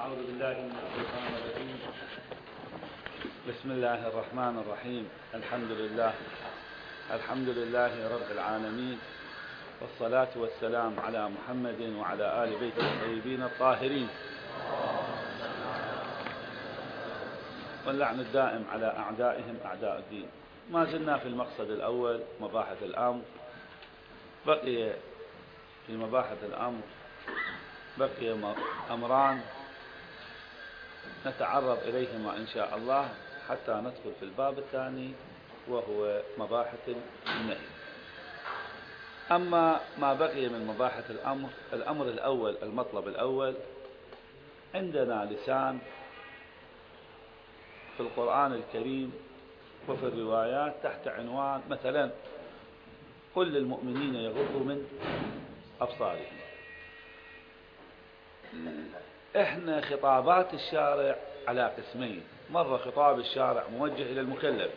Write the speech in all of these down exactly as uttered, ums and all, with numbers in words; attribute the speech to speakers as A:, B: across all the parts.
A: أعوذ بالله من الشيطان الرجيم. بسم الله الرحمن الرحيم. الحمد لله الحمد لله رب العالمين، والصلاة والسلام على محمد وعلى آل بيته الطيبين الطاهرين، واللعن الدائم على أعدائهم أعداء الدين. ما زلنا في المقصد الأول، مباحث الأمر. بقي في مباحث الأمر بقي أمران نتعرض إليهما إن شاء الله حتى ندخل في الباب الثاني، وهو مباحث النهي. أما ما بقي من مباحث الأمر، الأمر الأول، المطلب الأول، عندنا لسان في القرآن الكريم وفي الروايات تحت عنوان مثلا قل للمؤمنين يغضوا من أبصارهم. احنا خطابات الشارع على قسمين: مرة خطاب الشارع موجه إلى المكلف،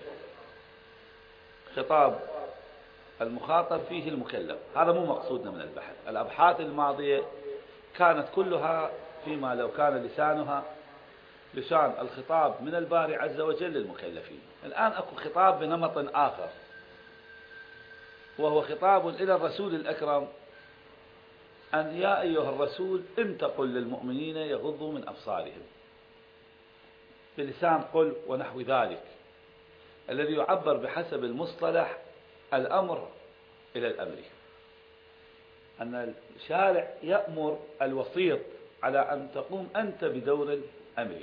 A: خطاب المخاطب فيه المكلف. هذا مو مقصودنا من البحث. الأبحاث الماضية كانت كلها فيما لو كان لسانها لسان الخطاب من الباري عز وجل للمكلفين. الآن أكو خطاب بنمط آخر، وهو خطاب إلى الرسول الأكرم، أن يا أيها الرسول أنت قل للمؤمنين يغضوا من أبصارهم، بلسان قل ونحو ذلك، الذي يعبر بحسب المصطلح الأمر إلى الأمر. أن الشارع يأمر الوسيط على أن تقوم أنت بدور الأمر.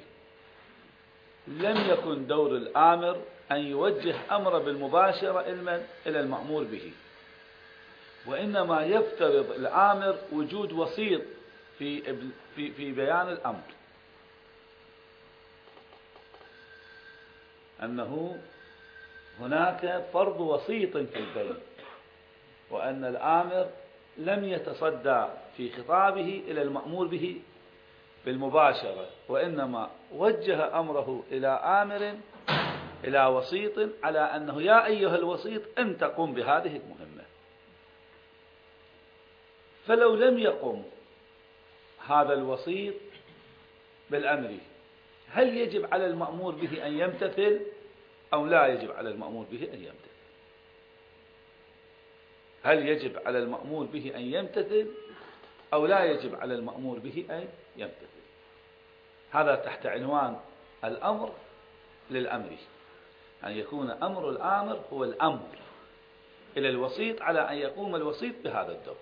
A: لم يكن دور الآمر أن يوجه أمر بالمباشرة إلى المأمور به، وإنما يفترض الآمر وجود وسيط في في في بيان الأمر، أنه هناك فرض وسيط في البين، وأن الآمر لم يتصدى في خطابه إلى المأمور به بالمباشرة، وإنما وجه أمره إلى آمر، إلى وسيط، على أنه يا أيها الوسيط أنت قم بهذه المهمة. فلو لم يقم هذا الوسيط بالأمر، هل يجب على المأمور به أن يمتثل أو لا يجب على المأمور به أن يمتثل؟ هل يجب على المأمور به أن يمتثل أو لا يجب على المأمور به أن يمتثل؟ هذا تحت عنوان الأمر للأمر، أن يكون أمر الآمر هو الأمر إلى الوسيط على أن يقوم الوسيط بهذا الدور.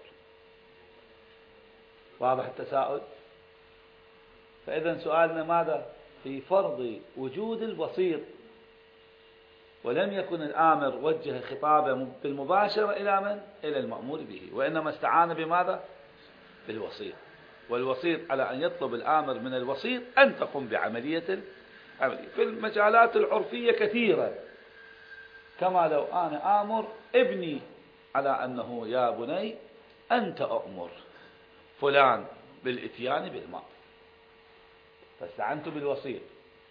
A: واضح التساؤل؟ فإذا سؤالنا ماذا؟ في فرض وجود الوسيط، ولم يكن الآمر وجه خطابه بالمباشرة إلى من؟ إلى المأمور به، وإنما استعان بماذا؟ بالوسيط. والوسيط على أن يطلب الآمر من الوسيط أن تقوم بعملية العمل. في المجالات العرفية كثيرة، كما لو أنا آمر ابني على أنه يا بني أنت أؤمر فلان بالإتيان بالماء، فاستعنت بالوسيط.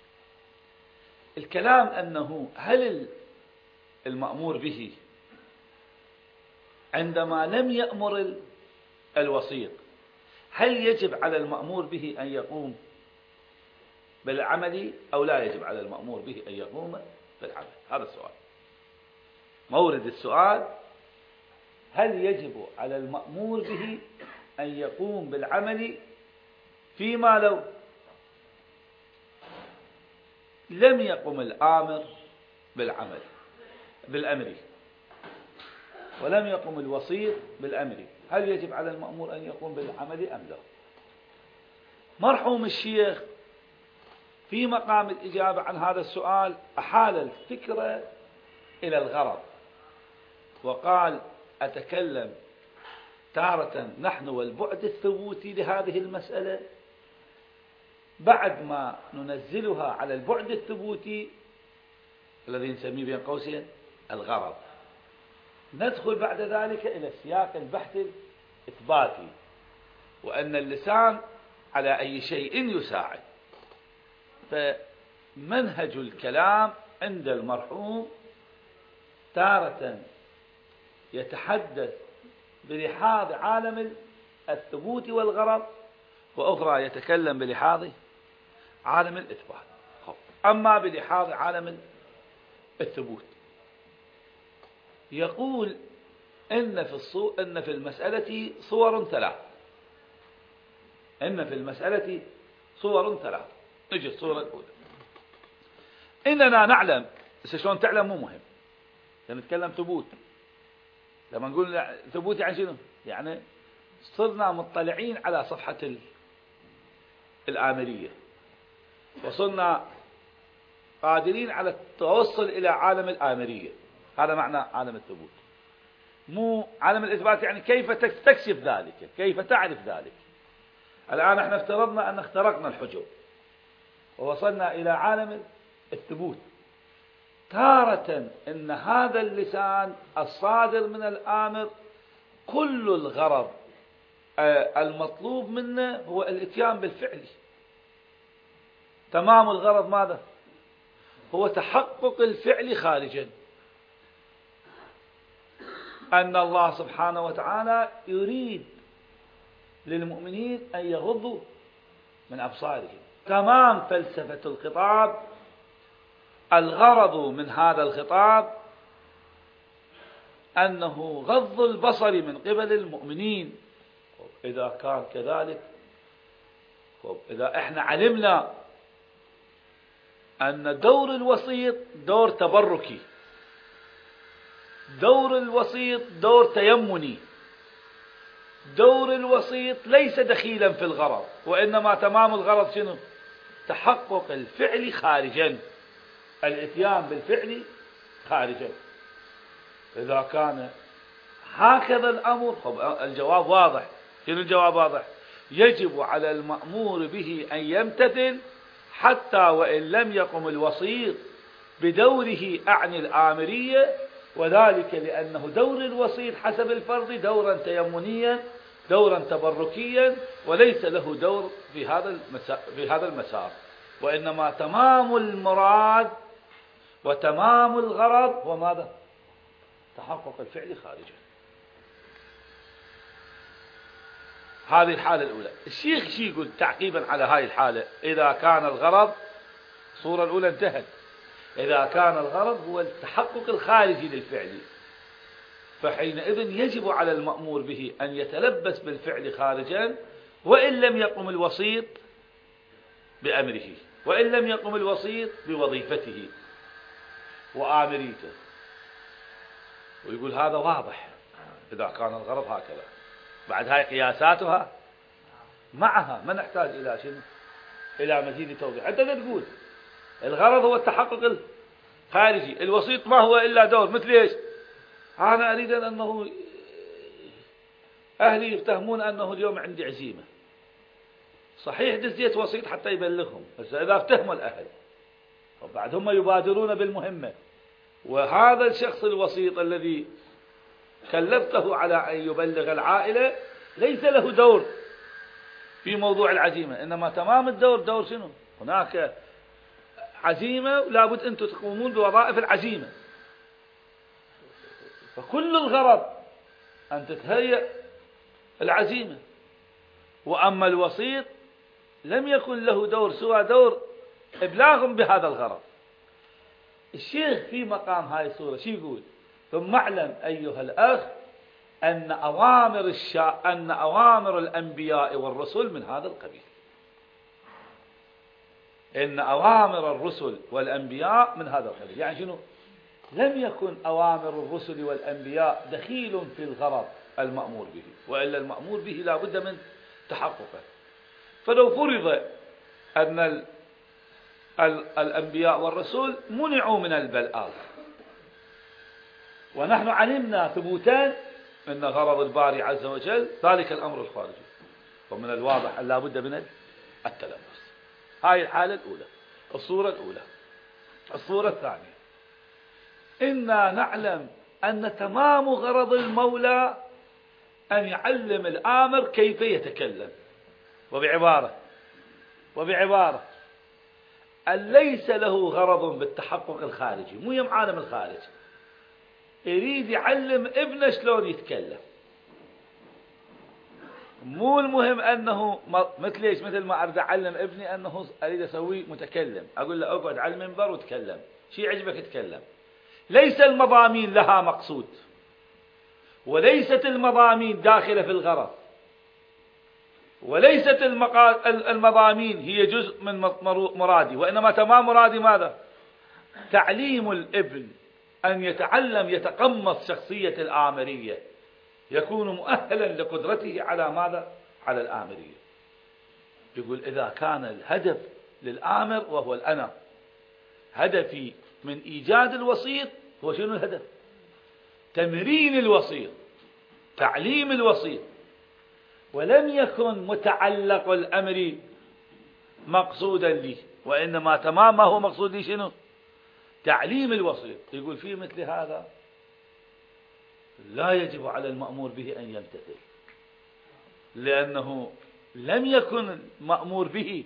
A: الكلام أنه هل المأمور به عندما لم يأمر الوسيط، هل يجب على المأمور به أن يقوم بالعمل أو لا يجب على المأمور به أن يقوم بالعمل؟ هذا السؤال. مورد السؤال: هل يجب على المأمور به أن يقوم بالعمل فيما لو لم يقم الآمر بالعمل بالأمر ولم يقم الوسيط بالأمر؟ هل يجب على المأمور أن يقوم بالعمل أم لا؟ مرحوم الشيخ في مقام الإجابة عن هذا السؤال أحال الفكرة إلى الغرض، وقال: أتكلم تارة نحن والبعد الثبوتي لهذه المسألة، بعد ما ننزلها على البعد الثبوتي الذي نسميه بين قوسين الغرض، ندخل بعد ذلك إلى سياق البحث الإثباتي، وأن اللسان على أي شيء يساعد. فمنهج الكلام عند المرحوم تارة يتحدث بلحاظ عالم الثبوت والغرض، وأخرى يتكلم بلحاظ عالم الإثبات. أما بلحاظ عالم الثبوت يقول إن في الصو... إن في المسألة صور ثلاث إن في المسألة صور ثلاث نجي الصورة الأولى. إننا نعلم، شلون تعلم مو مهم، نتكلم ثبوت. لما نقول ثبوت يعني شنو؟ يعني صرنا مطلعين على صفحة الآمرية وصرنا قادرين على التوصل إلى عالم الآمرية، هذا معنى عالم الثبوت. مو عالم الإثبات يعني كيف تكتشف ذلك، كيف تعرف ذلك. الآن احنا افترضنا أن اخترقنا الحجب ووصلنا إلى عالم الثبوت. تارة إن هذا اللسان الصادر من الآمر كل الغرض المطلوب منه هو الاتيان بالفعل. تمام الغرض ماذا؟ هو تحقق الفعل خارجا. أن الله سبحانه وتعالى يريد للمؤمنين أن يغضوا من أبصارهم. تمام فلسفة الخطاب، الغرض من هذا الخطاب أنه غض البصر من قبل المؤمنين. إذا كان كذلك، إذا إحنا علمنا أن دور الوسيط دور تبركي، دور الوسيط دور تيمني، دور الوسيط ليس دخيلا في الغرض، وإنما تمام الغرض شنو؟ تحقق الفعل خارجا، الاتيان بالفعل خارجا. إذا كان هكذا الأمر الجواب واضح. شنو الجواب واضح؟ يجب على المأمور به أن يمتثل حتى وإن لم يقم الوسيط بدوره أعني الآمرية، وذلك لأنه دور الوسيط حسب الفرض دورا تيمنيا، دورا تبركيا، وليس له دور في هذا في هذا المسار، وإنما تمام المراد وتمام الغرض هو ماذا؟ تحقق الفعل خارجا. هذه الحالة الأولى. الشيخ شي يقول تعقيبا على هاي الحالة؟ إذا كان الغرض، الصورة الأولى انتهت، إذا كان الغرض هو التحقق الخارجي للفعل، فحينئذ يجب على المأمور به أن يتلبس بالفعل خارجا، وإن لم يقم الوسيط بأمره، وإن لم يقم الوسيط بوظيفته وآمريته. ويقول هذا واضح إذا كان الغرض هكذا. بعد هاي قياساتها معها، ما نحتاج إلى شنو؟ إلى مزيد توضيح. أنت تقول الغرض هو التحقق الخارجي، الوسيط ما هو إلا دور. مثل إيش؟ أنا أريد أنه أهلي يفتهمون أنه اليوم عندي عزيمة، صحيح دزيت وسيط حتى يبلغهم، بس إذا افتهموا الأهل وبعد هم يبادرون بالمهمة، وهذا الشخص الوسيط الذي كلفته على أن يبلغ العائلة ليس له دور في موضوع العزيمة، إنما تمام الدور دور شنو؟ هناك عزيمة لابد أن تقومون بوظائف العزيمة، فكل الغرض أن تتهيأ العزيمة. وأما الوسيط لم يكن له دور سوى دور إبلاغ بهذا الغرض. الشيخ في مقام هاي الصورة شو يقول؟ ثم اعلم أيها الأخ أن أوامر الشا... أن أوامر الأنبياء والرسل من هذا القبيل. إن أوامر الرسل والأنبياء من هذا القبيل. يعني شنو؟ لم يكن أوامر الرسل والأنبياء دخيل في الغرض المأمور به، وإلا المأمور به لا بد من تحققه. فلو فرض أن ال... ال... الأنبياء والرسل منعوا من البلاغ، ونحن علمنا ثبوتان أن غرض الباري عز وجل ذلك الأمر الخارجي، ومن الواضح أن لا بد من التلبس. هاي الحالة الأولى، الصورة الأولى. الصورة الثانية، إنا نعلم أن تمام غرض المولى أن يعلم الآمر كيف يتكلم، وبعبارة وبعبارة أن ليس له غرض بالتحقق الخارجي، مو يم عالم الخارج، يريد يعلم ابنه شلون يتكلم، مو المهم أنه مثل إيش، مثل ما أريد أعلم ابني أنه أريد أسويه متكلم، أقول له أقعد على المنبر وتكلم، شيء عجبك تكلم. ليس المضامين لها مقصود، وليست المضامين داخلة في الغرض، وليست المضامين هي جزء من مرادي، وإنما تمام مرادي ماذا؟ تعليم الابن أن يتعلم يتقمص شخصية الآمرية، يكون مؤهلا لقدرته على ماذا؟ على الآمرية. يقول إذا كان الهدف للآمر وهو الأنا، هدفي من إيجاد الوسيط هو شنو الهدف؟ تمرين الوسيط، تعليم الوسيط، ولم يكن متعلق الأمر مقصودا لي، وإنما تمام ما هو مقصود لي شنو؟ تعليم الوسيط. يقول في مثل هذا لا يجب على المأمور به أن يمتثل، لأنه لم يكن المأمور به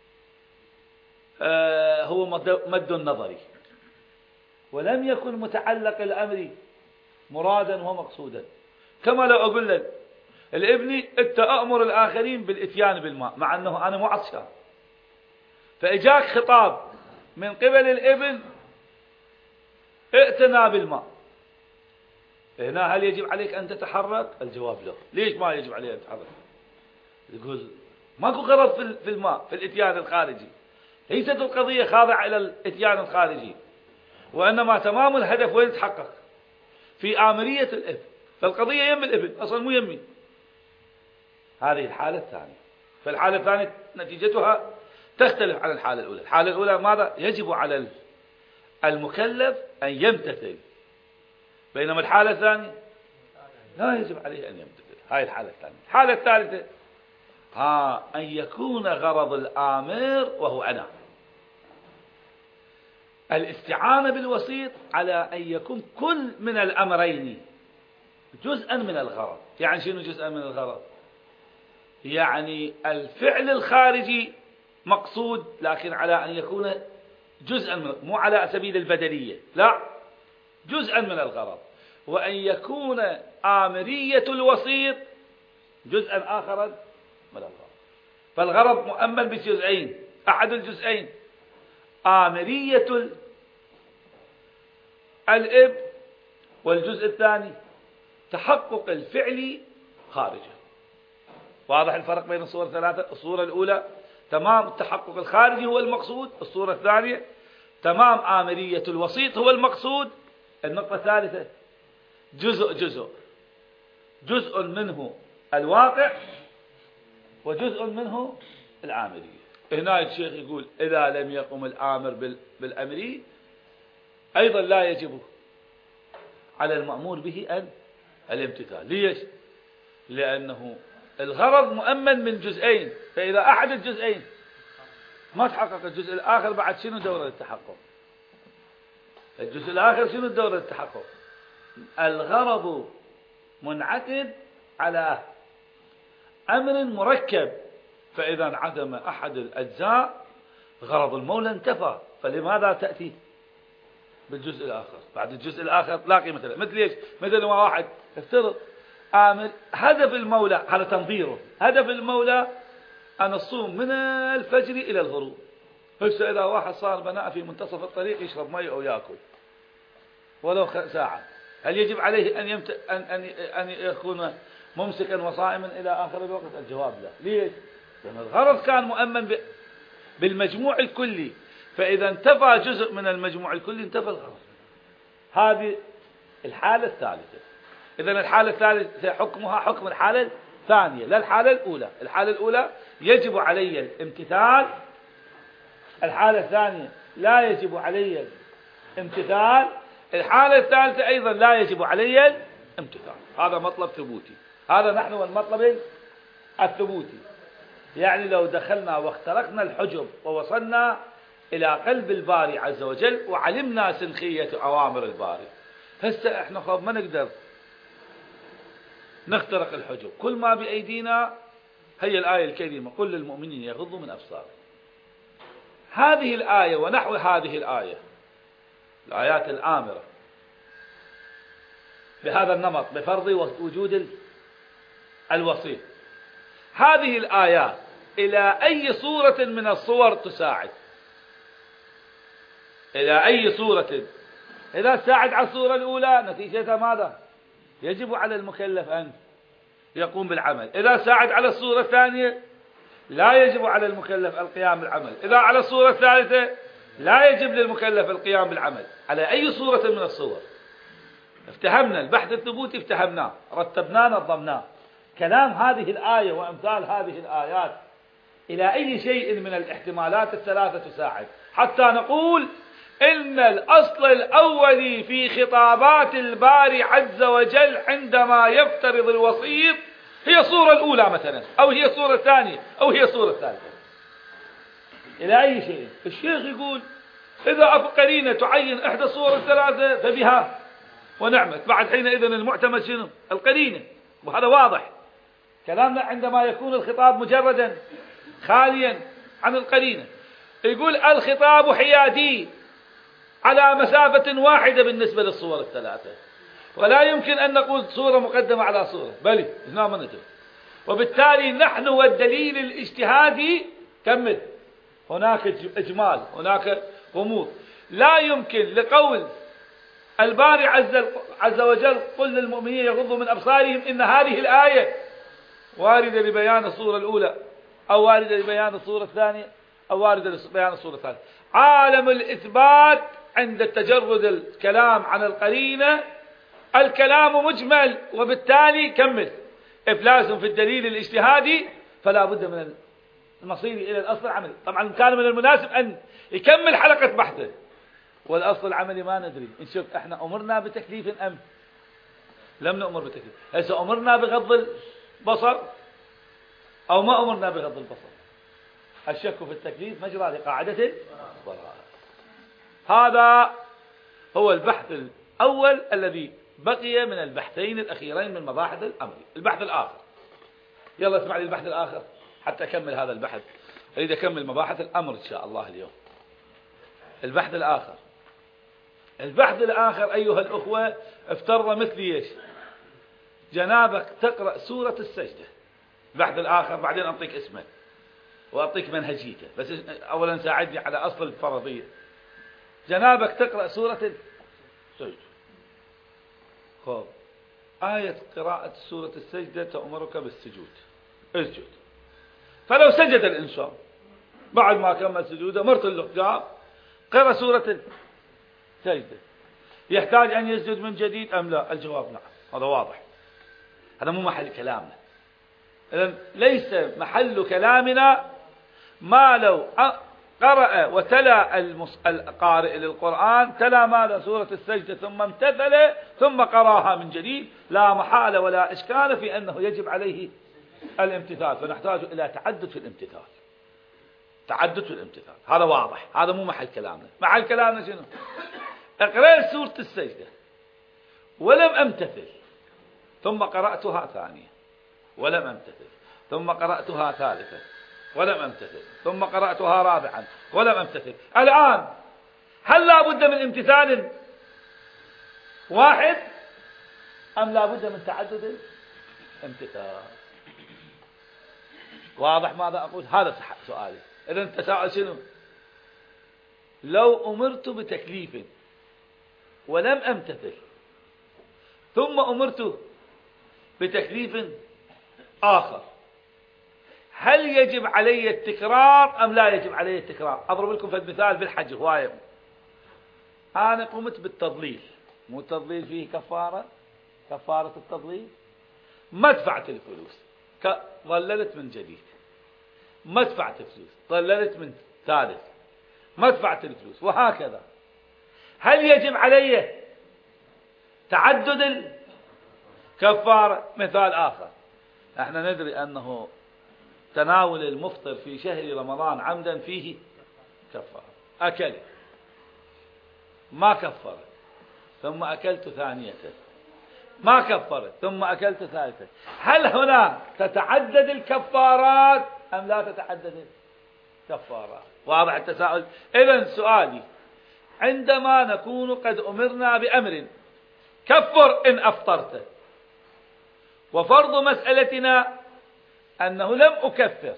A: آه هو مد النظري، ولم يكن متعلق الأمر مرادا ومقصودا. كما لو أقول لك الابني أنت أأمر الآخرين بالإتيان بالماء، مع أنه أنا مو عطشان، فإجاك خطاب من قبل الابن ائتنا بالماء، هنا هل يجب عليك أن تتحرك؟ الجواب لا. ليش ما يجب عليك أن تتحرك؟ يقول ماكو غرض في الماء، في الإتيان الخارجي، ليست القضية خاضعة إلى الإتيان الخارجي، وإنما تمام الهدف وين يتحقق؟ في آمرية الابن، فالقضية يم الابن أصلا مو يمي. هذه الحالة الثانية. فالحالة الثانية نتيجتها تختلف عن الحالة الأولى. الحالة الأولى ماذا؟ يجب على المكلف أن يمتثل، بينما الحالة الثانية لا يجب عليه أن يمتثل. هاي الحالة الثانية. الحالة الثالثة ها أن يكون غرض الآمر وهو أنا، الاستعانة بالوسيط على أن يكون كل من الأمرين جزءا من الغرض. يعني شنو جزءا من الغرض؟ يعني الفعل الخارجي مقصود، لكن على أن يكون جزءا من، مو على سبيل البدلية، لا، جزءا من الغرض. وأن يكون آمرية الوسيط جزءا آخرا من الغرض. فالغرض مؤمن بجزئين، أحد الجزئين آمرية الإب، والجزء الثاني تحقق الفعل خارجه. واضح الفرق بين الصورة الثلاثة؟ الصورة الأولى تمام التحقق الخارجي هو المقصود، الصورة الثانية تمام آمرية الوسيط هو المقصود. النقطة الثالثة جزء جزء جزء منه الواقع وجزء منه الآمرية. هنا الشيخ يقول إذا لم يقم الآمر بالأمر أيضا لا يجب على المأمور به أن الامتثال. ليش؟ لأنه الغرض مؤمن من جزئين، فإذا أحد الجزئين ما تحقق الجزء الآخر بعد شنو دورة التحقق؟ الجزء الآخر شنو دورة التحقق؟ الغرض منعقد على أمر مركب، فإذا انعدم أحد الأجزاء غرض المولى انتفى، فلماذا تأتي بالجزء الآخر؟ بعد الجزء الآخر لا قيمة له. مثل ايش؟ مثل ما واحد افترض آمر هدف المولى، هذا تنظيره، هدف المولى أن الصوم من الفجر إلى الغروب. هسه إذا واحد صار بناء في منتصف الطريق يشرب مي أو يأكل ولو ساعة، هل يجب عليه أن, يمت... أن... أن... أن يكون ممسكا وصائما إلى آخر الوقت؟ الجواب لا. ليش؟ لأن الغرض كان مؤمن ب... بالمجموع الكلي، فإذا انتفى جزء من المجموع الكلي انتفى الغرض. هذه الحالة الثالثة. إذن الحالة الثالثة حكمها حكم الحالة الثانية لا الحالة الأولى. الحالة الأولى يجب علي الامتثال، الحالة الثانية لا يجب علي الامتثال، الحالة الثالثة أيضا لا يجب علي الامتثال. هذا مطلب ثبوتي، هذا نحن والمطلب الثبوتي. يعني لو دخلنا واخترقنا الحجب ووصلنا إلى قلب الباري عز وجل وعلمنا سنخية أوامر الباري، هسه احنا خب ما نقدر نخترق الحجب، كل ما بأيدينا هي الآية الكريمة قل للمؤمنين يغضوا من أبصارهم. هذه الآية ونحو هذه الآية، الآيات الآمرة بهذا النمط بفرض وجود الوسيط، هذه الآيات إلى أي صورة من الصور تساعد؟ إلى أي صورة؟ إذا ساعد على الصورة الأولى نتيجتها ماذا؟ يجب على المكلف أن يقوم بالعمل. إذا ساعد على الصورة الثانية لا يجب على المكلف القيام بالعمل. إذا على الصورة الثالثة لا يجب للمكلف القيام بالعمل. على أي صورة من الصور؟ افتهمنا البحث الثبوتي، افتهمناه، رتبناه، نظمناه. كلام هذه الآية وأمثال هذه الآيات إلى أي شيء من الاحتمالات الثلاثة تساعد حتى نقول إن الأصل الأولي في خطابات الباري عز وجل عندما يفترض الوسيط هي الصورة الأولى مثلا، أو هي الصورة الثانية، أو هي الصورة الثالثة. إلى أي شيء؟ الشيخ يقول إذا قرينة تعين إحدى الصور الثلاثة فبها ونعمت. بعد حينئذ المعتمد شنو؟ القرينة. وهذا واضح كلامنا عندما يكون الخطاب مجردا خاليا عن القرينة. يقول الخطاب حيادي على مسافة واحدة بالنسبة للصور الثلاثة، ولا يمكن أن نقول صورة مقدمة على صورة، بل هنا منتج. وبالتالي نحن والدليل الاجتهادي كمل هناك إجمال، هناك غموض. لا يمكن لقول الباري عز, عز وجل قل للمؤمنين يغضوا من أبصارهم إن هذه الآية واردة لبيان الصورة الأولى، أو واردة لبيان الصورة الثانية، أو واردة لبيان الصورة الثالثة. عالم الإثبات عند تجرد الكلام عن القرينة الكلام مجمل، وبالتالي كمل إفلاس في الدليل الاجتهادي، فلا بد من المصير إلى الأصل العملي. طبعا كان من المناسب أن يكمل حلقة بحثه، والأصل العملي ما ندري. نشوف احنا أمرنا بتكليف أم لم نأمر بتكليف. هل أمرنا بغض البصر أو ما أمرنا بغض البصر؟ الشك في التكليف مجرى لقاعدة البراءة. هذا هو البحث الأول الذي بقي من البحثين الأخيرين من مباحث الأمر. البحث الآخر، يلا اسمع لي البحث الآخر حتى أكمل هذا البحث. أريد أكمل مباحث الأمر إن شاء الله اليوم. البحث الآخر، البحث الآخر أيها الأخوة افترض مثلي ايش؟ جنابك تقرأ سورة السجدة. البحث الآخر بعدين أعطيك اسمه وأعطيك منهجيته، بس أولا ساعدني على أصل الفرضية. جنابك تقرأ سورة السجدة. خب آية قراءة سورة السجدة تأمرك بالسجود، اسجد. فلو سجد الإنسان بعد ما كمل سجوده مرت القيام قرأ سورة السجدة، يحتاج أن يسجد من جديد أم لا؟ الجواب نعم، هذا واضح. هذا مو محل كلامنا. إذن ليس محل كلامنا ما لو قرأ وتلا القارئ للقرآن تلا ماذا؟ سورة السجدة ثم امتثل ثم قراها من جديد، لا محالة ولا إشكال في أنه يجب عليه الامتثال. فنحتاج إلى تعدد في الامتثال، تعدد في الامتثال، هذا واضح. هذا مو محل كلامنا. محل كلامنا شنو؟ اقرأ سورة السجدة ولم أمتثل ثم قرأتها ثانية ولم أمتثل ثم قرأتها ثالثة ولم أمتثل ثم قرأتها رابعا ولم أمتثل. الآن هل لا بد من امتثال واحد أم لا بد من تعدد امتثال؟ واضح ماذا أقول؟ هذا سؤالي. إذا التساؤل شنو؟ لو أمرت بتكليف ولم أمتثل ثم أمرت بتكليف آخر، هل يجب علي التكرار أم لا يجب علي التكرار؟ أضرب لكم في المثال بالحج هواية. أنا قمت بالتضليل، مو التضليل فيه كفارة، كفارة التضليل، ما دفعت الفلوس ضللت من جديد، ما دفعت الفلوس ضللت من ثالث، ما دفعت الفلوس، وهكذا. هل يجب علي تعدد الكفارة؟ مثال آخر، احنا ندري أنه تناول المفطر في شهر رمضان عمدا فيه كفارة. أكل ما كفرت ثم أكلت ثانية ما كفرت ثم أكلت ثالثة، هل هنا تتعدد الكفارات أم لا تتعدد الكفارات؟ واضح التساؤل. إذن سؤالي، عندما نكون قد أمرنا بأمر كفر إن أفطرت، وفرض مسألتنا أنه لم أكفر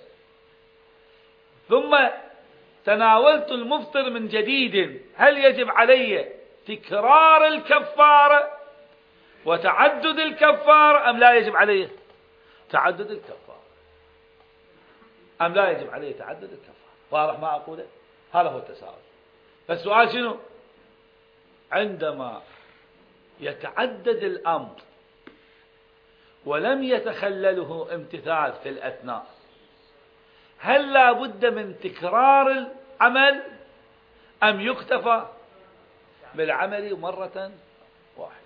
A: ثم تناولت المفطر من جديد، هل يجب علي تكرار الكفارة وتعدد الكفارة أم لا يجب علي تعدد الكفارة أم لا يجب علي تعدد الكفارة؟ واضح ما أقوله؟ هذا هو التساؤل. فالسؤال شنو؟ عندما يتعدد الأمر ولم يتخلله امتثال في الأثناء، هل لا بد من تكرار العمل أم يكتفى بالعمل مرة واحدة؟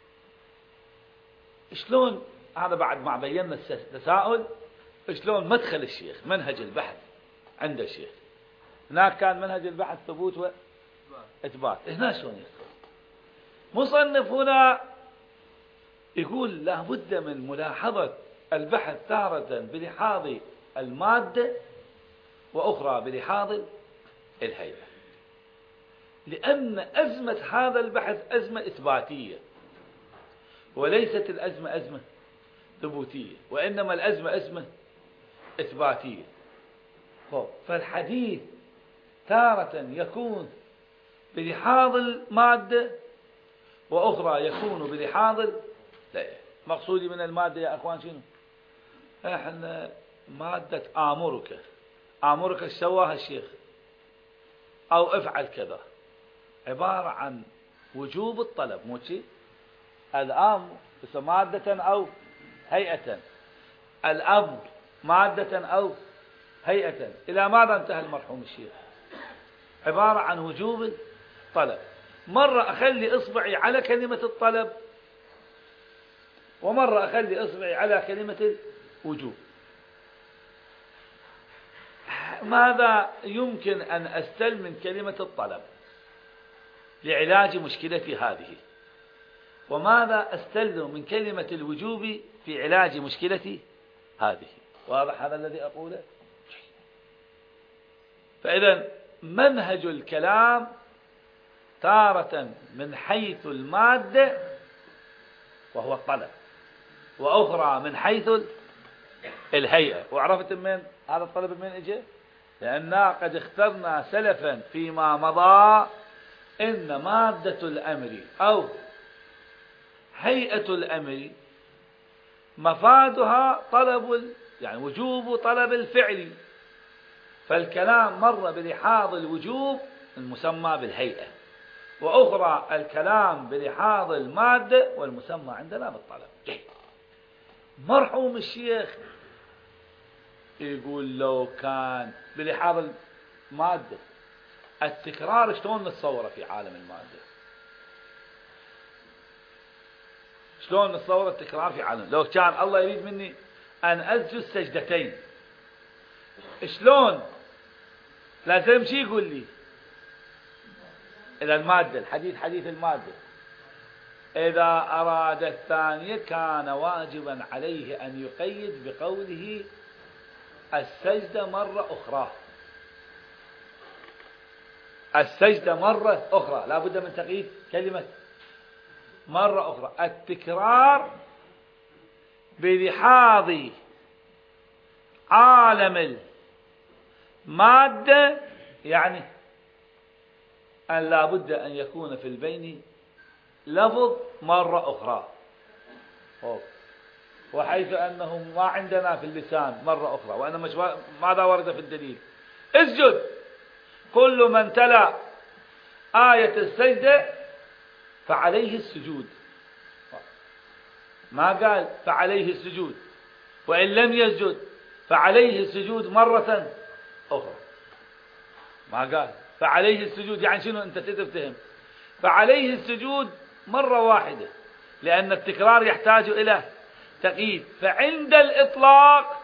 A: شلون هذا بعد ما بينا التساؤل شلون مدخل الشيخ منهج البحث عند الشيخ؟ هناك كان منهج البحث ثبوت وإثبات، هنا شلون يدخل؟ مصنف هنا يقول لا بد من ملاحظة البحث تارة بلحاظ المادة وأخرى بلحاظ الهيئة، لأن أزمة هذا البحث أزمة إثباتية وليست الأزمة أزمة ثبوتية، وإنما الأزمة أزمة إثباتية. فالحديث تارة يكون بلحاظ المادة وأخرى يكون بلحاظ الهيئة. مقصودي من المادة يا أخوان شنو؟ احنا مادة آمرك، آمرك سواها الشيخ أو افعل كذا، عبارة عن وجوب الطلب، مو شيء؟ الأمر مادة أو هيئة، الأمر مادة أو هيئة. إلى ماذا انتهى المرحوم الشيخ؟ عبارة عن وجوب الطلب. مرة أخلي إصبعي على كلمة الطلب ومرة أخلي إصبعي على كلمة الوجوب. ماذا يمكن أن أستلم من كلمة الطلب لعلاج مشكلتي هذه، وماذا أستلم من كلمة الوجوب في علاج مشكلتي هذه؟ واضح هذا الذي أقوله؟ فإذا منهج الكلام تارة من حيث المادة وهو الطلب، وأخرى من حيث الهيئة. وعرفت من هذا الطلب من إجه؟ لأننا قد اخترنا سلفا فيما مضى إن مادة الأمر أو هيئة الأمر مفادها طلب، يعني وجوب طلب الفعل، فالكلام مر بلحاظ الوجوب المسمى بالهيئة، وأخرى الكلام بلحاظ المادة والمسمى عندنا بالطلب. مرحوم الشيخ يقول لو كان بلحاظ المادة التكرار شلون نتصوره في عالم المادة؟ شلون نتصور التكرار في عالم؟ لو كان الله يريد مني أن أسجد سجدتين، شلون لازم شي يقول لي إلى المادة، الحديث حديث المادة، إذا أراد الثانية كان واجبا عليه أن يقيد بقوله السجدة مرة أخرى، السجدة مرة أخرى، لا بد من تقييد كلمة مرة أخرى. التكرار بلحاظ عالم المادة يعني أن لا بد أن يكون في البين لفظ مرة أخرى، وحيث أنه ما عندنا في اللسان مرة أخرى، وأنما ماذا ورد في الدليل؟ اسجد، كل من تلا آية السجدة فعليه السجود، ما قال فعليه السجود، وإن لم يسجد فعليه السجود مرة أخرى، ما قال فعليه السجود. يعني شنو أنت تفهم؟ فعليه السجود مرة واحدة، لأن التكرار يحتاج إلى تقييد. فعند الإطلاق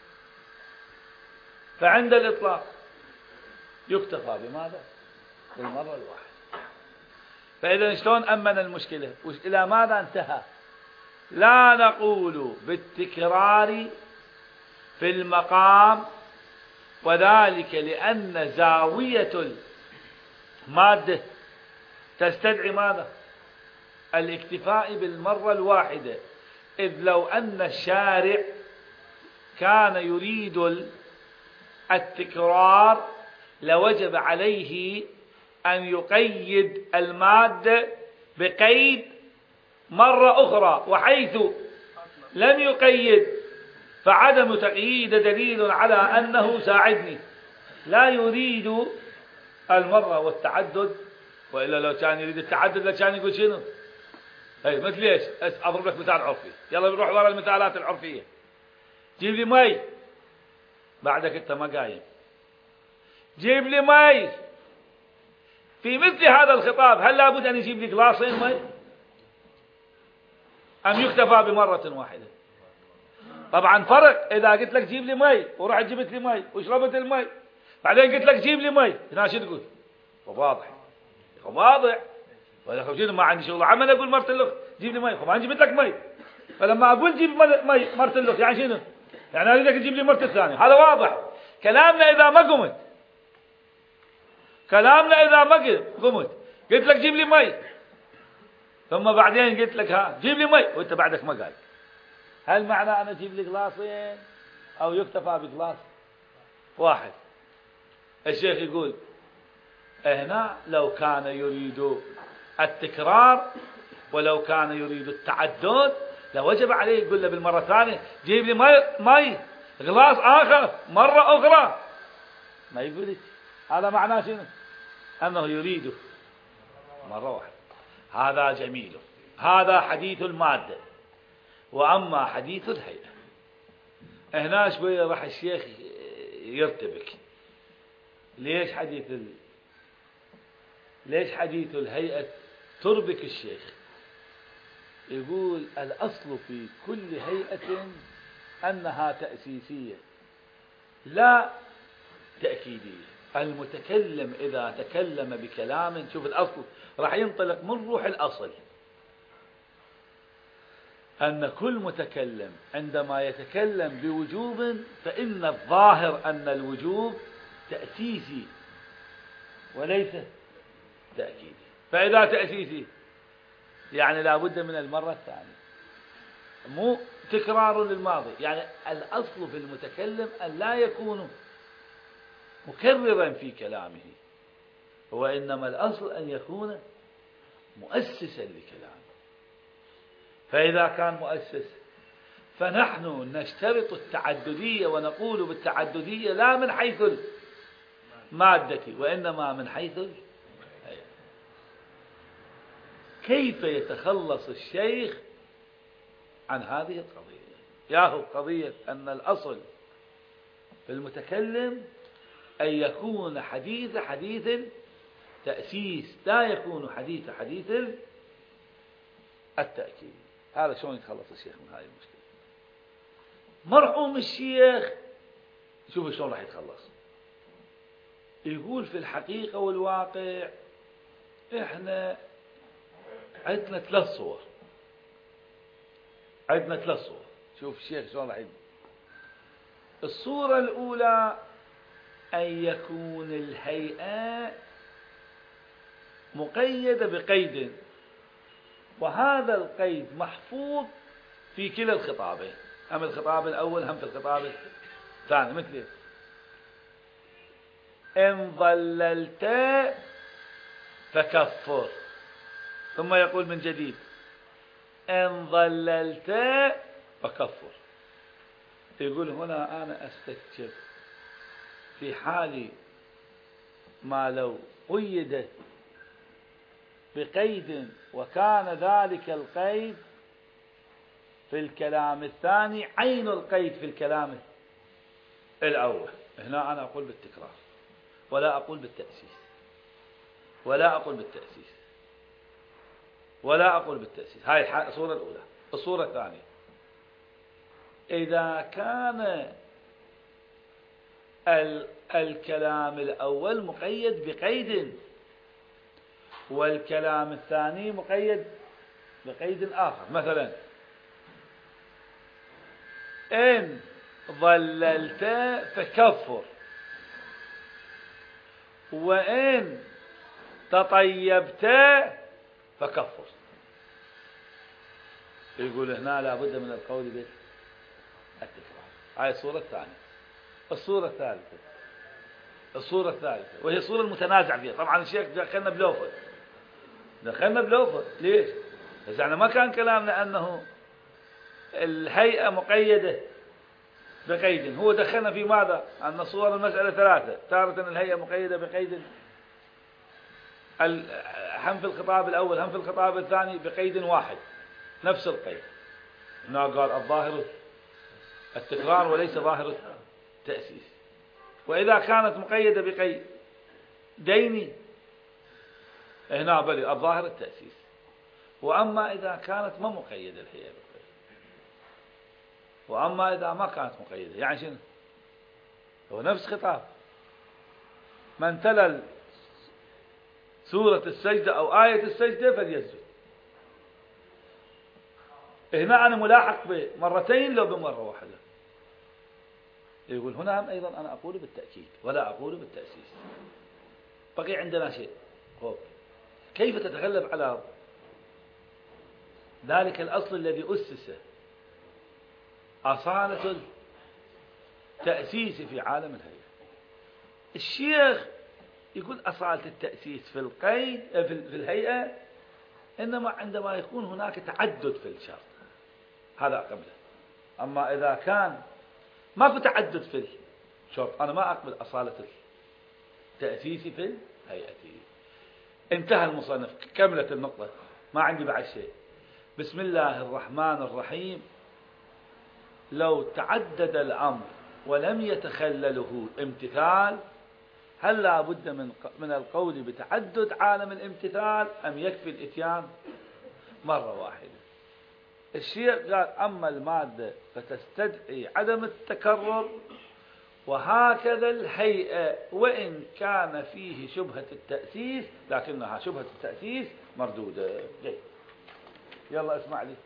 A: فعند الإطلاق يكتفى بماذا؟ بالمرة الواحدة. فإذا شلون أمن المشكلة؟ إلى ماذا انتهى؟ لا نقول بالتكرار في المقام، وذلك لأن زاوية المادة تستدعي ماذا؟ الاكتفاء بالمرة الواحدة، إذ لو أن الشارع كان يريد التكرار لوجب عليه أن يقيد المادة بقيد مرة أخرى، وحيث لم يقيد فعدم تقييد دليل على أنه ساعدني، لا يريد المرة والتعدد، وإلا لو كان يريد التعدد لكان يقول شنو؟ أي مثل إيش؟ أضرب لك مثال عرفي، يلا بنروح ورا المثالات العرفية. جيب لي مي، بعدك أنت ما قايم، جيب لي مي. في مثل هذا الخطاب هل لابد أن يجيب لي جلاصين مي؟ أم يكتفى بمرة واحدة؟ طبعا فرق إذا قلت لك جيب لي مي ورحت جبت لي مي وشربت المي، بعدين قلت لك جيب لي مي، هنا شو تقول؟ واضح واضح. ولا خشيت ما عندي شغل عمل أقول مرت الأخ جيب لي مي، ما جبت لك مي، فلما أقول جيب مي مرت الأخ يعني شنو؟ يعني أريدك تجيب لي مرت الثانية. هذا واضح. كلامنا إذا ما قمت كلامنا إذا ما قمت قلت لك جيب لي مي، ثم بعدين قلت لك ها جيب لي مي وأنت بعدك ما قال، هل معنى أنا أجيب لي جلاصين أو يكتفى بجلاص واحد؟ الشيخ يقول هنا لو كان يريد التكرار ولو كان يريد التعدد لوجب عليه يقول له بالمرة الثانية جيب لي مي, مي غلاص آخر مرة أخرى، ما يقول لك. هذا معناه شنو؟ أنه يريد مرة واحدة. هذا جميل، هذا حديث المادة. وأما حديث الهيئة هنا شوية راح الشيخ يرتبك. ليش حديث ال... ليش حديث الهيئة تربك الشيخ؟ يقول الأصل في كل هيئة أنها تأسيسية لا تأكيدية. المتكلم إذا تكلم بكلام، شوف الأصل راح ينطلق من روح الأصل، أن كل متكلم عندما يتكلم بوجوب فإن الظاهر أن الوجوب تأسيسي وليس تأكيدي. فإذا تأسيسي يعني لا بد من المرة الثانية، مو تكرار للماضي. يعني الأصل في المتكلم أن لا يكون مكررا في كلامه، وإنما الأصل أن يكون مؤسسا لكلامه. فإذا كان مؤسس فنحن نشترط التعددية ونقول بالتعددية لا من حيث المادة وإنما من حيث الهيئة. كيف يتخلص الشيخ عن هذه القضية؟ ياهو قضية أن الأصل في المتكلم أن يكون حديث حديث تأسيس، لا يكون حديث حديث التأكيد. هذا شلون يتخلص الشيخ من هذه المشكلة؟ مرحوم الشيخ شوف شلون راح يتخلص. يقول في الحقيقة والواقع احنا عندنا ثلاث صور، عندنا ثلاث صور. شوف الشيخ شلون راح يقول. الصورة الأولى أن يكون الهيئة مقيدة بقيد، وهذا القيد محفوظ في كلا الخطابين، هم الخطاب الأول هم في الخطاب الثاني. مثل إن ضللت فكفر، ثم يقول من جديد إن ضللت فكفر. يقول هنا أنا أستكشف في حال ما لو قيدت بقيد وكان ذلك القيد في الكلام الثاني عين القيد في الكلام الأول. هنا أنا أقول بالتكرار ولا أقول بالتأسيس ولا أقول بالتأسيس ولا أقول بالتأسيس. هاي الصورة الأولى. الصورة الثانية إذا كان الكلام الأول مقيد بقيد والكلام الثاني مقيد بقيد آخر، مثلا إن ضللت فكفر، وإن تطيبت فكفر. يقول هنا لا بد من القول بالتكرار. هاي الصورة الثانية. الصورة الثالثة الصورة الثالثة وهي الصورة المتنازع فيها. طبعا الشيخ دخلنا بلوفر دخلنا بلوفر ليش؟ إذا احنا ما كان كلامنا أنه الهيئة مقيدة بقيد، هو دخلنا في ماذا؟ أن صور المسألة ثلاثة، تارة الهيئة مقيدة بقيد، هم في الخطاب الأول هم في الخطاب الثاني بقيد واحد نفس القيد. هنا قال الظاهر التكرار وليس ظاهر التأسيس. وإذا كانت مقيدة بقيد ديني هنا بلي الظاهر التأسيس. وأما إذا كانت ما مقيدة الهيئة بقيد، وأما إذا ما كانت مقيدة يعني شنو؟ هو نفس خطاب من تلا سورة السجدة أو آية السجدة فليسجد. هنا أنا ملاحق بمرتين لو بمرة واحدة. يقول هنا هم أيضا أنا أقول بالتأكيد ولا أقول بالتأسيس. بقي عندنا شيء، كيف تتغلب على ذلك الأصل الذي أسس أصالة التأسيس في عالم الهيئة؟ الشيخ يقول أصالة التأسيس في القيد في الهيئة إنما عندما يكون هناك تعدد في الشرط، هذا قبله. أما إذا كان ما في تعدد في الشرط أنا ما أقبل أصالة التأسيس في الهيئة. انتهى المصنف، كملت النقطة، ما عندي بعد شيء. بسم الله الرحمن الرحيم. لو تعدد الأمر ولم يتخلله امتثال هل لا بد من من القول بتعدد عالم الامتثال أم يكفي الإتيان مرة واحدة؟ الشيخ قال أما المادة فتستدعي عدم التكرر، وهكذا الهيئة وإن كان فيه شبهة التأسيس لكنها شبهة التأسيس مردودة. جيد، يلا اسمع لي.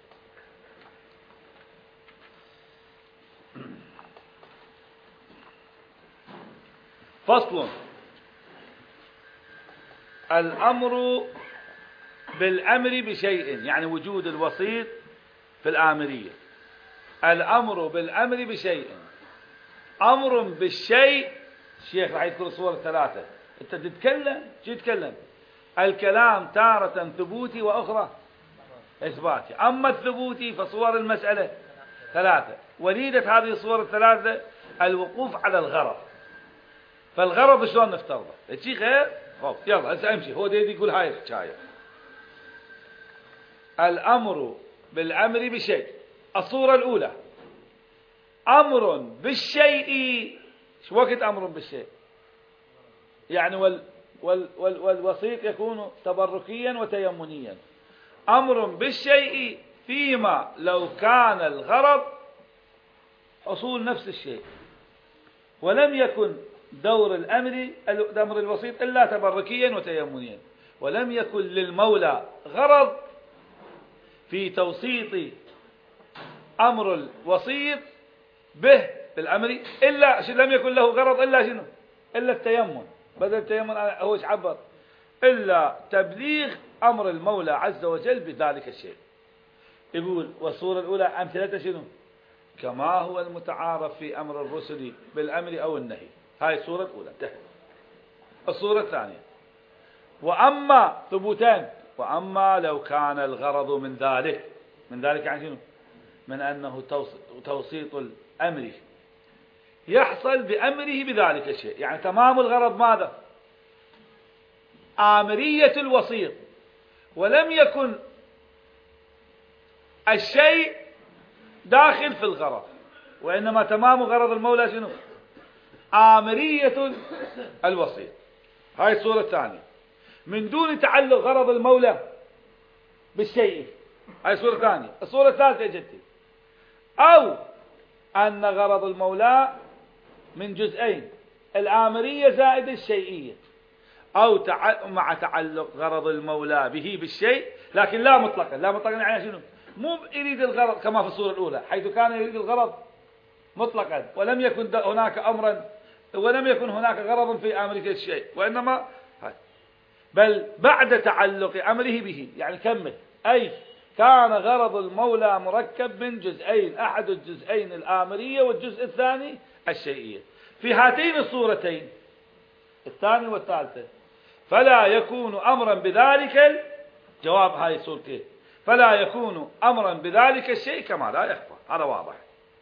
A: فصل. الأمر بالأمر بشيء يعني وجود الوسيط في الآمرية. الأمر بالأمر بشيء، أمر بالشيء. الشيخ راح يذكر الصور الثلاثة. أنت تتكلم شو تتكلم؟ الكلام تارة ثبوتي وأخرى إثباتي. أما الثبوتي فصور المسألة ثلاثة، وليدة هذه الصور الثلاثة الوقوف على الغرض. فالغرض شلون نفترضه؟ الشيء خير؟ خب يلا هسه امشي. هو ديدي يقول هاي الحكاية. الأمر بالأمر بشيء. الصورة الأولى أمر بالشيء. شو وقت أمر بالشيء؟ يعني وال وال وال والوسيط يكون تبركيا وتيمنيا. أمر بالشيء فيما لو كان الغرض حصول نفس الشيء ولم يكن دور الأمر الأمر الوسيط إلا تبركيا وتيمنيا، ولم يكن للمولى غرض في توسيط أمر الوسيط به بالأمر إلا لم يكن له غرض إلا شنو؟ إلا التيمن. بدل التيمن هو ايش عبر؟ إلا تبليغ أمر المولى عز وجل بذلك الشيء. يقول والصورة الأولى أمثلة شنو؟ كما هو المتعارف في أمر الرسل بالأمر أو النهي. هاي الصورة الأولى انتهت. الصورة الثانية وأما ثبوتان. وأما لو كان الغرض من ذلك، من ذلك يعني شنو؟ من أنه توسيط الأمر يحصل بأمره بذلك الشيء، يعني تمام الغرض ماذا؟ آمرية الوسيط، ولم يكن الشيء داخل في الغرض، وإنما تمام غرض المولى شنو؟ آمرية الوسيط. هاي الصورة الثانية من دون تعلق غرض المولى بالشيء. هاي الصورة الثانية. الصورة الثالثة جدي أو أن غرض المولى من جزئين، الآمرية زائد الشيئية، أو تع... مع تعلق غرض المولى به بالشيء لكن لا مطلقا. لا مطلقا يعني شنو؟ مو يريد الغرض كما في الصورة الأولى حيث كان يريد الغرض مطلقا ولم يكن هناك أمرا ولم يكن هناك غرض في آمرية الشيء، وإنما بل بعد تعلق أمره به. يعني كمل أي كان غرض المولى مركب من جزئين، أحد الجزئين الآمرية والجزء الثاني الشيئية. في هاتين الصورتين الثانية والثالثة فلا يكون أمرا بذلك، جواب هاي الصورتين، فلا يكون أمرا بذلك الشيء كما لا يخفى. هذا واضح،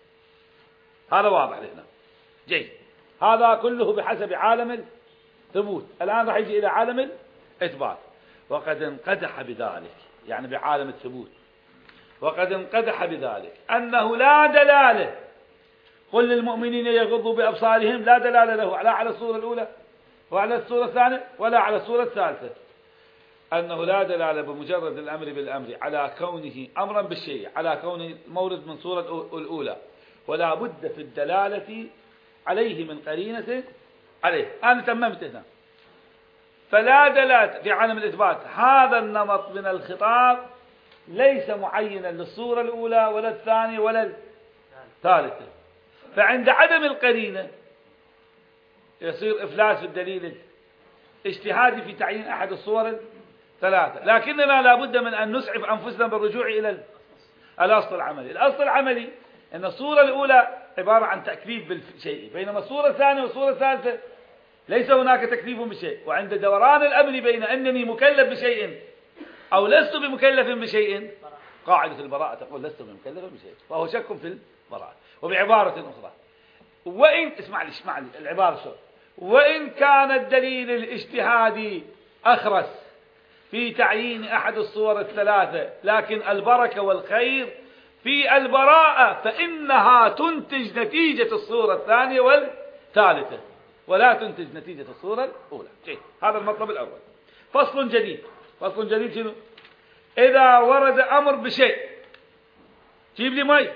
A: هذا واضح لهنا. جيد، هذا كله بحسب عالم الثبوت. الآن راح يجي إلى عالم الإثبات. وقد انقدح بذلك، يعني بعالم الثبوت، وقد انقدح بذلك أنه لا دلالة. قل للمؤمنين يغضوا بأبصارهم، لا دلالة له لا على الصورة الأولى وعلى الصورة الثانية ولا على الصورة الثالثة. أنه لا دلالة بمجرد الأمر بالأمر على كونه أمرا بالشيء، على كونه مورد من صورة الأولى، ولا بد في الدلالة عليه من قرينة عليه. أنا تممت هنا. فلا دلالة في عالم الإثبات. هذا النمط من الخطاب ليس معينا للصورة الأولى ولا الثانية ولا الثالثة. فعند عدم القرينة يصير إفلاس الدليل اجتهادي في تعيين أحد الصور الثلاثة. لكننا لا بد من أن نسعف أنفسنا بالرجوع إلى الأصل العملي. الأصل العملي أن الصورة الأولى عبارة عن تكليف بالشيء، بينما الصورة الثانية والصورة الثالثة ليس هناك تكليف بالشيء. وعند دوران الأمر بين أنني مكلف بشيء أو لست بمكلف بشيء، قاعدة البراءة تقول لست بمكلف بشيء، وهو شك في البراءة. وبعبارة أخرى، وإن اسمع لي اسمع لي العبارة شو، وإن كان الدليل الاجتهادي أخرس في تعيين أحد الصور الثلاثة، لكن البركة والخير في البراءة، فإنها تنتج نتيجة الصورة الثانية والثالثة ولا تنتج نتيجة الصورة الأولى. جيد، هذا المطلب الأول. فصل جديد. فصل جديد شنو؟ إذا ورد أمر بشيء، جيب لي مي،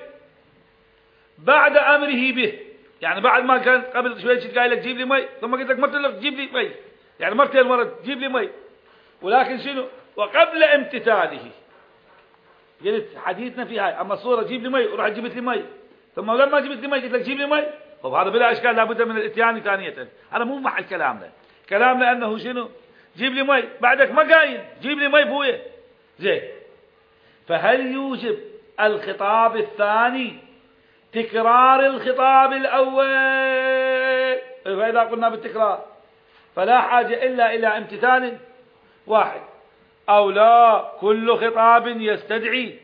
A: بعد أمره به، يعني بعد ما كان قبل شوية شيء قايل لك جيب لي مي، ثم قلت لك مرتين لك جيب لي مي، يعني مرتين ورد جيب لي مي، ولكن شنو؟ وقبل امتثاله. قلت حديثنا في هاي، أما الصورة جيب لي مي وراح جبت لي مي، ثم لما جبت لي مي قلت لك جيب لي مي. طب هذا بلا إشكال، لابد من الإتيان ثانية. هذا مو محل كلامنا. كلامنا أنه شنو؟ جيب لي مي، بعدك ما قايل جيب لي مي بويه. زين، فهل يوجب الخطاب الثاني تكرار الخطاب الأول؟ فإذا قلنا بالتكرار فلا حاجة إلا إلى امتثال واحد، أو لا كل خطاب يستدعي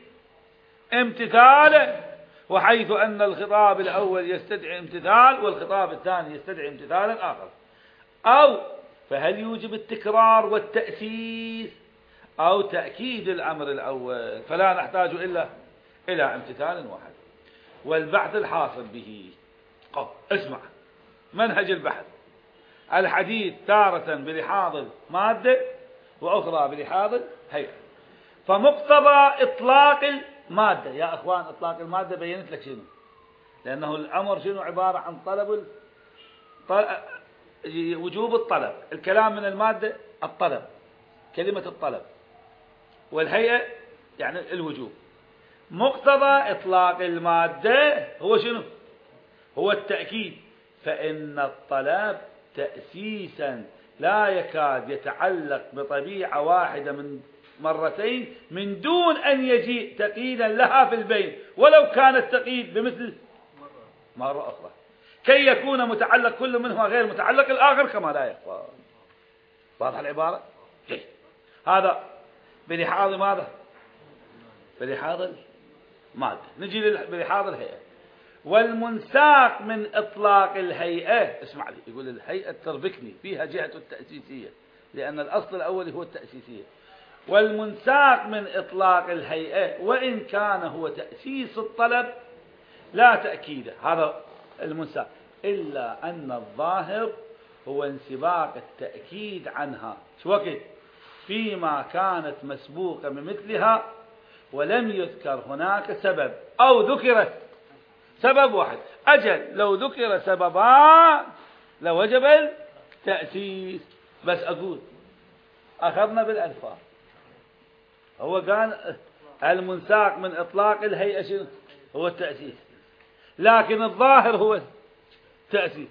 A: امتثاله، وحيث أن الخطاب الأول يستدعي امتثال والخطاب الثاني يستدعي امتثالا آخر. أو فهل يوجب التكرار والتأسيس أو تأكيد الأمر الأول؟ فلا نحتاج إلا إلى امتثال واحد. والبحث الحاصل به، قف اسمع منهج البحث، الحديث تارة بلحاظ المادة وأخرى بلحاظ الهيئة. فمقتضى إطلاق المادة يا أخوان، إطلاق المادة بينت لك شنو، لأنه الأمر شنو عبارة عن طلب طل... وجوب الطلب. الكلام من المادة الطلب، كلمة الطلب، والهيئة يعني الوجوب. مقتضى إطلاق المادة هو شنو؟ هو التأكيد. فإن الطلب تأسيسا لا يكاد يتعلق بطبيعة واحدة من مرتين من دون أن يجيء تقييدا لها في البين، ولو كان التقييد بمثل مرة أخرى، كي يكون متعلق كل منهما غير متعلق الآخر كما لا يخفى. واضح العبارة؟ جيد. هذا بلحاظ ماذا؟ بلحاظ المادة. نجي بلحاظ الهيئة. والمنساق من إطلاق الهيئة، اسمع لي، يقول الهيئة تربكني فيها جهة التأسيسية، لأن الأصل الأول هو التأسيسية. والمنساق من إطلاق الهيئة وإن كان هو تأسيس الطلب لا تأكيد، هذا المنساق، إلا أن الظاهر هو انسباق التأكيد عنها شو وقت فيما كانت مسبوقة بمثلها ولم يذكر هناك سبب، أو ذكرت سبب واحد. أجل لو ذكر سببان لوجب التأسيس. بس أقول أخذنا بالألفاظ، هو قال المنساق من إطلاق الهيئة شنو هو التأسيس، لكن الظاهر هو التأسيس.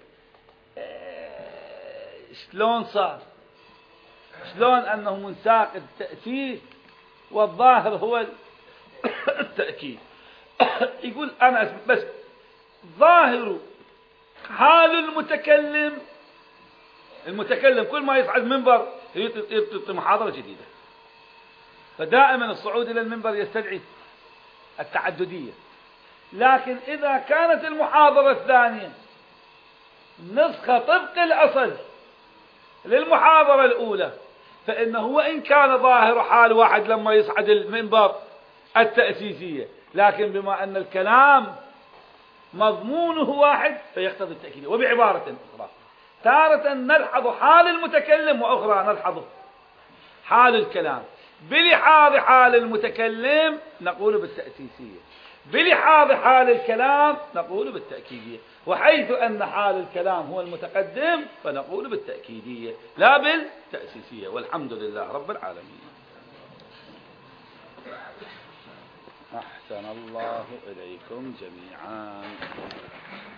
A: شلون صار؟ شلون أنه منساق التأسيس والظاهر هو التأكيد. يقول أنا أسمع بس ظاهر حال المتكلم، المتكلم كل ما يصعد منبر يعطي محاضرة جديدة، فدائما الصعود إلى المنبر يستدعي التعددية. لكن إذا كانت المحاضرة الثانية نسخة طبق الأصل للمحاضرة الأولى، فإنه وإن كان ظاهر حال واحد لما يصعد المنبر التأسيسية، لكن بما أن الكلام مضمونه واحد فيقتضي التأكيد. وبعبارة أخرى تارة نلحظ حال المتكلم وأخرى نلحظ حال الكلام. بلحاظ حال المتكلم نقول بالتأسيسية، بلحاظ حال الكلام نقول بالتأكيدية، وحيث أن حال الكلام هو المتقدم فنقول بالتأكيدية لا بالتأسيسية. والحمد لله رب العالمين. أحسن الله إليكم جميعا.